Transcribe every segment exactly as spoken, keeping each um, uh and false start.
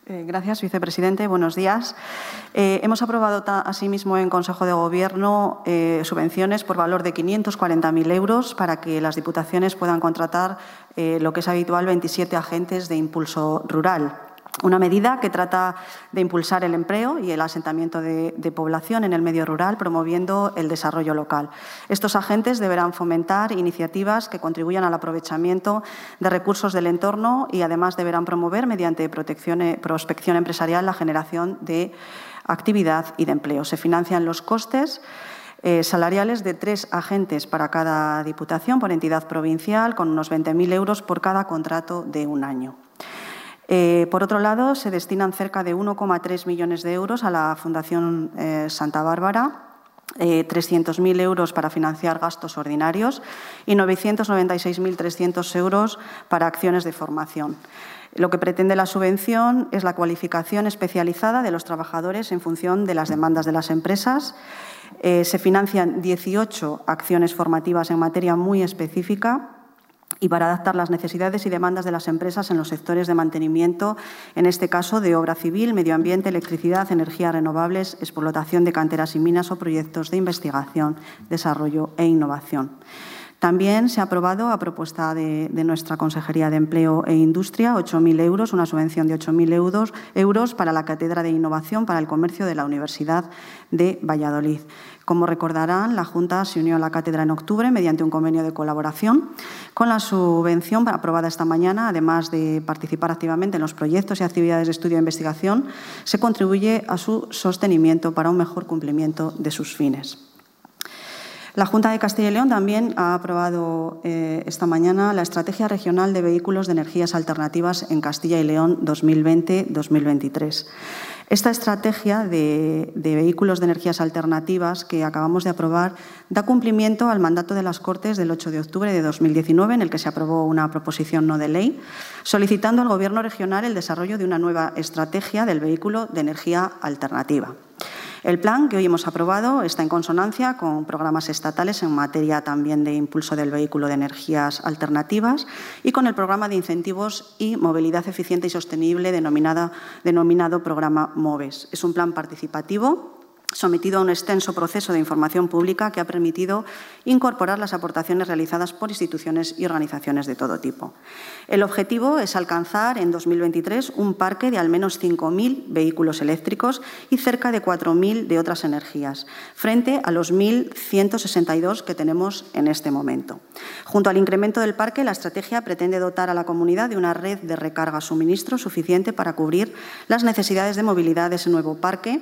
Eh, gracias, vicepresidente. Buenos días. Eh, hemos aprobado asimismo en Consejo de Gobierno eh, subvenciones por valor de quinientos cuarenta mil euros para que las diputaciones puedan contratar eh, lo que es habitual, veintisiete agentes de impulso rural. Una medida que trata de impulsar el empleo y el asentamiento de, de población en el medio rural, promoviendo el desarrollo local. Estos agentes deberán fomentar iniciativas que contribuyan al aprovechamiento de recursos del entorno y, además, deberán promover, mediante protección, prospección empresarial, la generación de actividad y de empleo. Se financian los costes Eh, salariales de tres agentes para cada diputación por entidad provincial, con unos veinte mil euros por cada contrato de un año. Eh, por otro lado, se destinan cerca de uno coma tres millones de euros a la Fundación eh, Santa Bárbara, eh, trescientos mil euros para financiar gastos ordinarios y novecientos noventa y seis mil trescientos euros para acciones de formación. Lo que pretende la subvención es la cualificación especializada de los trabajadores en función de las demandas de las empresas. Eh, se financian dieciocho acciones formativas en materia muy específica y para adaptar las necesidades y demandas de las empresas en los sectores de mantenimiento, en este caso de obra civil, medio ambiente, electricidad, energías renovables, explotación de canteras y minas o proyectos de investigación, desarrollo e innovación. También se ha aprobado, a propuesta de, de nuestra Consejería de Empleo e Industria, ocho mil euros, una subvención de ocho mil euros, euros para la Cátedra de Innovación para el Comercio de la Universidad de Valladolid. Como recordarán, la Junta se unió a la cátedra en octubre mediante un convenio de colaboración. Con la subvención aprobada esta mañana, además de participar activamente en los proyectos y actividades de estudio e investigación, se contribuye a su sostenimiento para un mejor cumplimiento de sus fines. La Junta de Castilla y León también ha aprobado eh, esta mañana la Estrategia Regional de Vehículos de Energías Alternativas en Castilla y León dos mil veinte dos mil veintitrés. Esta estrategia de, de vehículos de energías alternativas que acabamos de aprobar da cumplimiento al mandato de las Cortes del ocho de octubre de dos mil diecinueve, en el que se aprobó una proposición no de ley, solicitando al Gobierno regional el desarrollo de una nueva estrategia del vehículo de energía alternativa. El plan que hoy hemos aprobado está en consonancia con programas estatales en materia también de impulso del vehículo de energías alternativas y con el programa de incentivos y movilidad eficiente y sostenible denominada, denominado Programa MOVES. Es un plan participativo sometido a un extenso proceso de información pública que ha permitido incorporar las aportaciones realizadas por instituciones y organizaciones de todo tipo. El objetivo es alcanzar en dos mil veintitrés un parque de al menos cinco mil vehículos eléctricos y cerca de cuatro mil de otras energías, frente a los mil ciento sesenta y dos que tenemos en este momento. Junto al incremento del parque, la estrategia pretende dotar a la comunidad de una red de recarga-suministro suficiente para cubrir las necesidades de movilidad de ese nuevo parque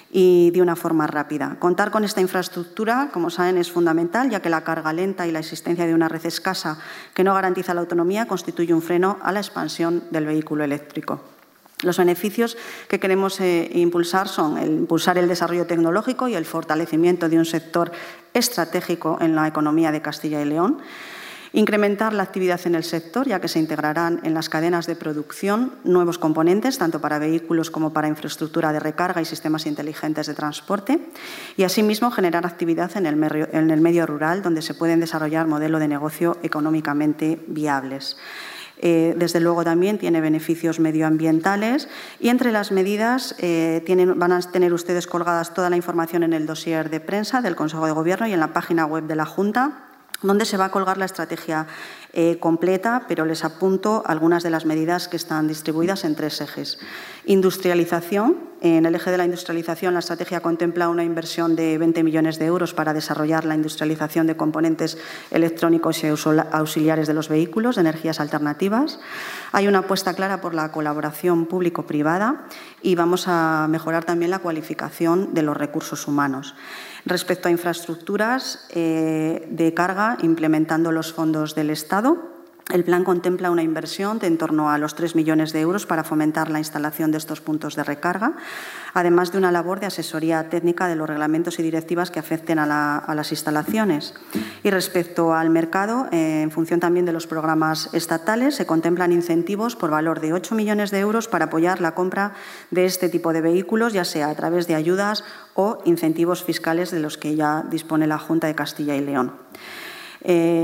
y de una forma rápida. Contar con esta infraestructura, como saben, es fundamental, ya que la carga lenta y la existencia de una red escasa que no garantiza la autonomía constituye un freno a la expansión del vehículo eléctrico. Los beneficios que queremos eh, impulsar son el impulsar el desarrollo tecnológico y el fortalecimiento de un sector estratégico en la economía de Castilla y León, incrementar la actividad en el sector, ya que se integrarán en las cadenas de producción nuevos componentes, tanto para vehículos como para infraestructura de recarga y sistemas inteligentes de transporte, y asimismo generar actividad en el medio, en el medio rural, donde se pueden desarrollar modelos de negocio económicamente viables. Eh, desde luego también tiene beneficios medioambientales y entre las medidas eh, tienen, van a tener ustedes colgadas toda la información en el dossier de prensa del Consejo de Gobierno y en la página web de la Junta, donde se va a colgar la estrategia eh, completa, pero les apunto algunas de las medidas que están distribuidas en tres ejes. Industrialización. En el eje de la industrialización, la estrategia contempla una inversión de veinte millones de euros para desarrollar la industrialización de componentes electrónicos y auxiliares de los vehículos de energías alternativas. Hay una apuesta clara por la colaboración público-privada y vamos a mejorar también la cualificación de los recursos humanos. Respecto a infraestructuras eh, de carga, implementando los fondos del Estado, el plan contempla una inversión de en torno a los tres millones de euros para fomentar la instalación de estos puntos de recarga, además de una labor de asesoría técnica de los reglamentos y directivas que afecten a, la, a las instalaciones. Y respecto al mercado, eh, en función también de los programas estatales, se contemplan incentivos por valor de ocho millones de euros para apoyar la compra de este tipo de vehículos, ya sea a través de ayudas o incentivos fiscales de los que ya dispone la Junta de Castilla y León. Eh,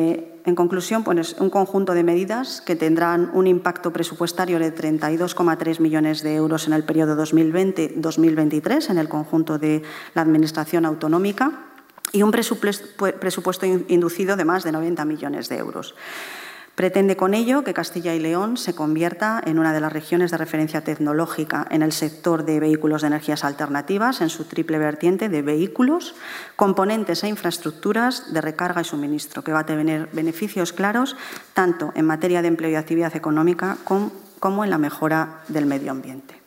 en conclusión, pues, un conjunto de medidas que tendrán un impacto presupuestario de treinta y dos coma tres millones de euros en el periodo dos mil veinte dos mil veintitrés en el conjunto de la Administración autonómica y un presupuesto inducido de más de noventa millones de euros. Pretende con ello que Castilla y León se convierta en una de las regiones de referencia tecnológica en el sector de vehículos de energías alternativas, en su triple vertiente de vehículos, componentes e infraestructuras de recarga y suministro, que va a tener beneficios claros tanto en materia de empleo y actividad económica como en la mejora del medio ambiente.